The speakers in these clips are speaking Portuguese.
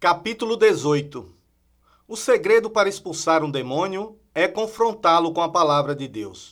Capítulo 18. O segredo para expulsar um demônio é confrontá-lo com a palavra de Deus.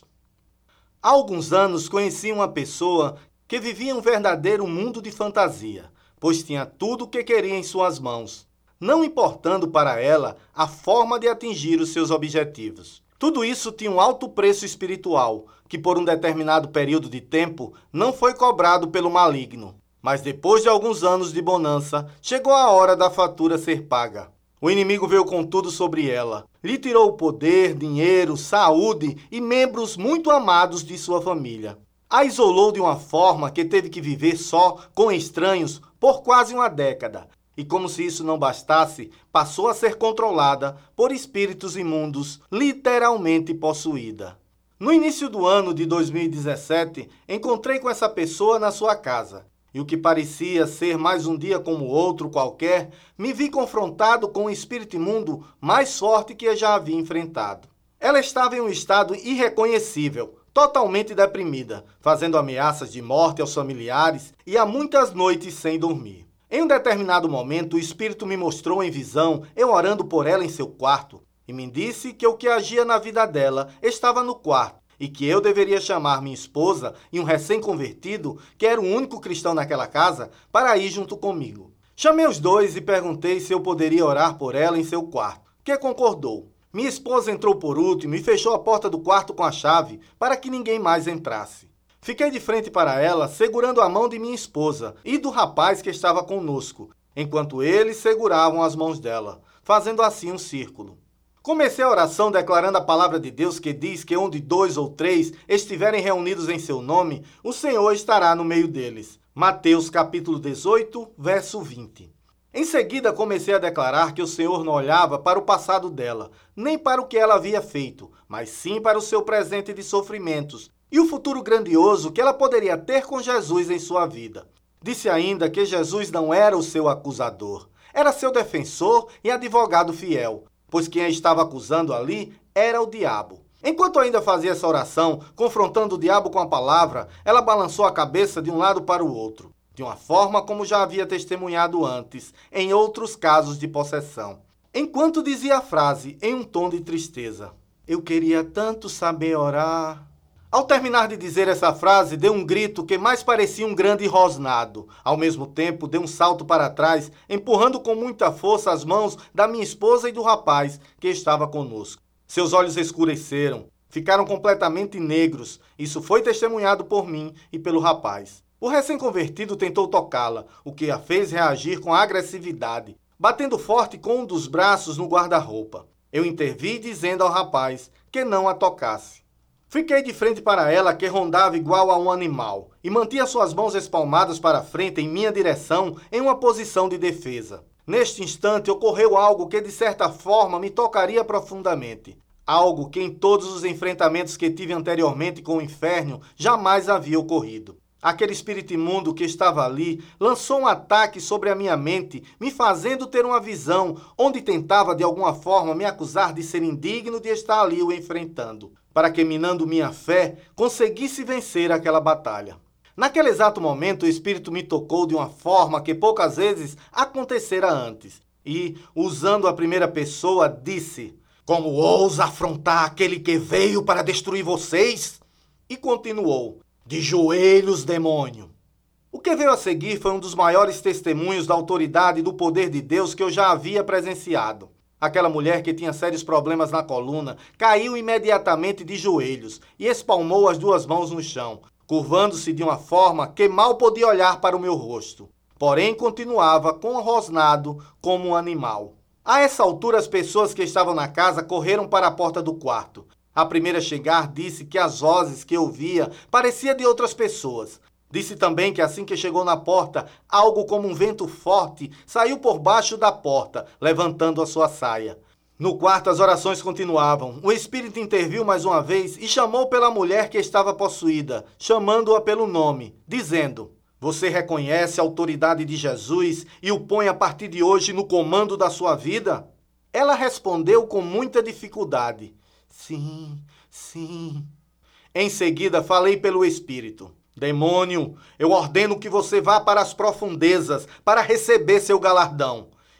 Há alguns anos conheci uma pessoa que vivia um verdadeiro mundo de fantasia, pois tinha tudo o que queria em suas mãos, não importando para ela a forma de atingir os seus objetivos. Tudo isso tinha um alto preço espiritual, que por um determinado período de tempo não foi cobrado pelo maligno. Mas depois de alguns anos de bonança, chegou a hora da fatura ser paga. O inimigo veio com tudo sobre ela. Lhe tirou o poder, dinheiro, saúde e membros muito amados de sua família. A isolou de uma forma que teve que viver só com estranhos por quase uma década. E como se isso não bastasse, passou a ser controlada por espíritos imundos, literalmente possuída. No início do ano de 2017, encontrei com essa pessoa na sua casa. E o que parecia ser mais um dia como outro qualquer, me vi confrontado com um espírito imundo mais forte que eu já havia enfrentado. Ela estava em um estado irreconhecível, totalmente deprimida, fazendo ameaças de morte aos familiares e há muitas noites sem dormir. Em um determinado momento, o espírito me mostrou em visão, eu orando por ela em seu quarto, e me disse que o que agia na vida dela estava no quarto, e que eu deveria chamar minha esposa e um recém-convertido, que era o único cristão naquela casa, para ir junto comigo. Chamei os dois e perguntei se eu poderia orar por ela em seu quarto, que concordou. Minha esposa entrou por último e fechou a porta do quarto com a chave para que ninguém mais entrasse. Fiquei de frente para ela, segurando a mão de minha esposa e do rapaz que estava conosco, enquanto eles seguravam as mãos dela, fazendo assim um círculo. Comecei a oração declarando a palavra de Deus que diz que onde 2 ou 3 estiverem reunidos em seu nome, o Senhor estará no meio deles. Mateus capítulo 18, verso 20. Em seguida comecei a declarar que o Senhor não olhava para o passado dela, nem para o que ela havia feito, mas sim para o seu presente de sofrimentos e o futuro grandioso que ela poderia ter com Jesus em sua vida. Disse ainda que Jesus não era o seu acusador, era seu defensor e advogado fiel, pois quem a estava acusando ali era o diabo. Enquanto ainda fazia essa oração, confrontando o diabo com a palavra, ela balançou a cabeça de um lado para o outro, de uma forma como já havia testemunhado antes, em outros casos de possessão. Enquanto dizia a frase em um tom de tristeza: "Eu queria tanto saber orar." Ao terminar de dizer essa frase, deu um grito que mais parecia um grande rosnado. Ao mesmo tempo, deu um salto para trás, empurrando com muita força as mãos da minha esposa e do rapaz que estava conosco. Seus olhos escureceram, ficaram completamente negros. Isso foi testemunhado por mim e pelo rapaz. O recém-convertido tentou tocá-la, o que a fez reagir com agressividade, batendo forte com um dos braços no guarda-roupa. Eu intervi dizendo ao rapaz que não a tocasse. Fiquei de frente para ela, que rondava igual a um animal, e mantinha suas mãos espalmadas para frente em minha direção em uma posição de defesa. Neste instante ocorreu algo que de certa forma me tocaria profundamente. Algo que em todos os enfrentamentos que tive anteriormente com o inferno jamais havia ocorrido. Aquele espírito imundo que estava ali lançou um ataque sobre a minha mente, me fazendo ter uma visão onde tentava de alguma forma me acusar de ser indigno de estar ali o enfrentando, para que, minando minha fé, conseguisse vencer aquela batalha. Naquele exato momento, o Espírito me tocou de uma forma que poucas vezes acontecera antes. E, usando a primeira pessoa, disse: "Como ousa afrontar aquele que veio para destruir vocês?" E continuou: "De joelhos, demônio." O que veio a seguir foi um dos maiores testemunhos da autoridade e do poder de Deus que eu já havia presenciado. Aquela mulher que tinha sérios problemas na coluna caiu imediatamente de joelhos e espalmou as duas mãos no chão, curvando-se de uma forma que mal podia olhar para o meu rosto. Porém, continuava com um rosnado como um animal. A essa altura, as pessoas que estavam na casa correram para a porta do quarto. A primeira a chegar disse que as vozes que ouvia pareciam de outras pessoas. Disse também que assim que chegou na porta, algo como um vento forte saiu por baixo da porta, levantando a sua saia. No quarto, as orações continuavam. O espírito interviu mais uma vez e chamou pela mulher que estava possuída, chamando-a pelo nome, dizendo: "Você reconhece a autoridade de Jesus e o põe a partir de hoje no comando da sua vida?" Ela respondeu com muita dificuldade: "Sim, sim." Em seguida, falei pelo espírito: "Demônio, eu ordeno que você vá para as profundezas para receber seu galardão."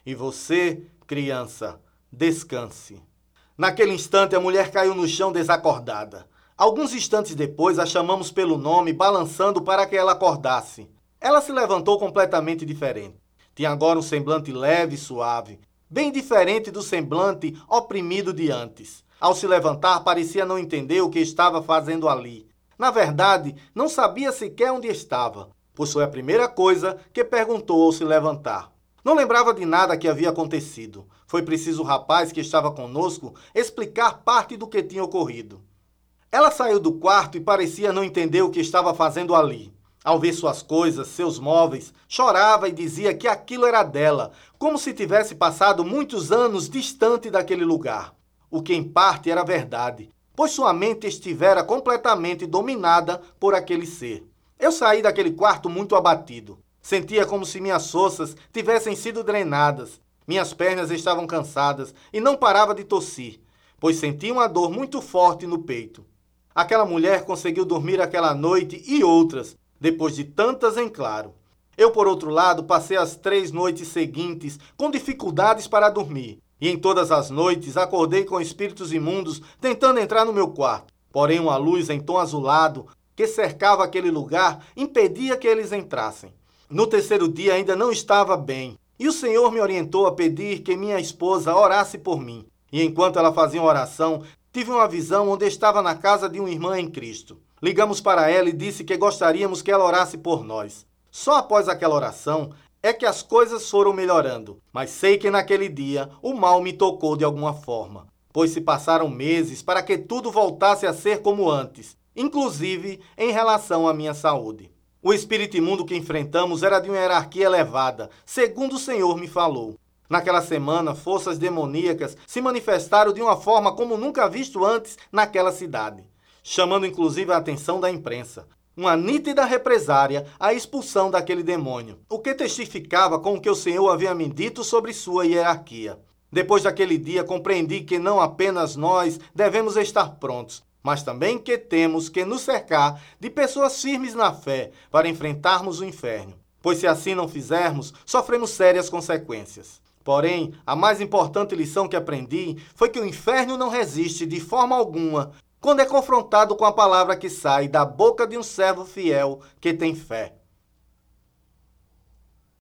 E você, criança, descanse. Naquele instante, a mulher caiu no chão desacordada. Alguns instantes depois, a chamamos pelo nome, balançando para que ela acordasse. Ela se levantou completamente diferente. Tinha agora um semblante leve e suave, bem diferente do semblante oprimido de antes. Ao se levantar, parecia não entender o que estava fazendo ali. Na verdade, não sabia sequer onde estava, pois foi a primeira coisa que perguntou ao se levantar. Não lembrava de nada que havia acontecido. Foi preciso o rapaz que estava conosco explicar parte do que tinha ocorrido. Ela saiu do quarto e parecia não entender o que estava fazendo ali. Ao ver suas coisas, seus móveis, chorava e dizia que aquilo era dela, como se tivesse passado muitos anos distante daquele lugar. O que em parte era verdade, pois sua mente estivera completamente dominada por aquele ser. Eu saí daquele quarto muito abatido. Sentia como se minhas forças tivessem sido drenadas. Minhas pernas estavam cansadas e não parava de tossir, pois sentia uma dor muito forte no peito. Aquela mulher conseguiu dormir aquela noite e outras, depois de tantas em claro. Eu, por outro lado, passei as 3 noites seguintes com dificuldades para dormir. E em todas as noites acordei com espíritos imundos tentando entrar no meu quarto. Porém, uma luz em tom azulado que cercava aquele lugar impedia que eles entrassem. No terceiro dia ainda não estava bem. E o Senhor me orientou a pedir que minha esposa orasse por mim. E enquanto ela fazia uma oração, tive uma visão onde estava na casa de uma irmã em Cristo. Ligamos para ela e disse que gostaríamos que ela orasse por nós. Só após aquela oração é que as coisas foram melhorando, mas sei que naquele dia o mal me tocou de alguma forma, pois se passaram meses para que tudo voltasse a ser como antes, inclusive em relação à minha saúde. O espírito imundo que enfrentamos era de uma hierarquia elevada, segundo o Senhor me falou. Naquela semana, forças demoníacas se manifestaram de uma forma como nunca visto antes naquela cidade, chamando inclusive a atenção da imprensa. Uma nítida represária à expulsão daquele demônio, o que testificava com o que o Senhor havia me dito sobre sua hierarquia. Depois daquele dia, compreendi que não apenas nós devemos estar prontos, mas também que temos que nos cercar de pessoas firmes na fé para enfrentarmos o inferno, pois se assim não fizermos, sofremos sérias consequências. Porém, a mais importante lição que aprendi foi que o inferno não resiste de forma alguma quando é confrontado com a palavra que sai da boca de um servo fiel que tem fé.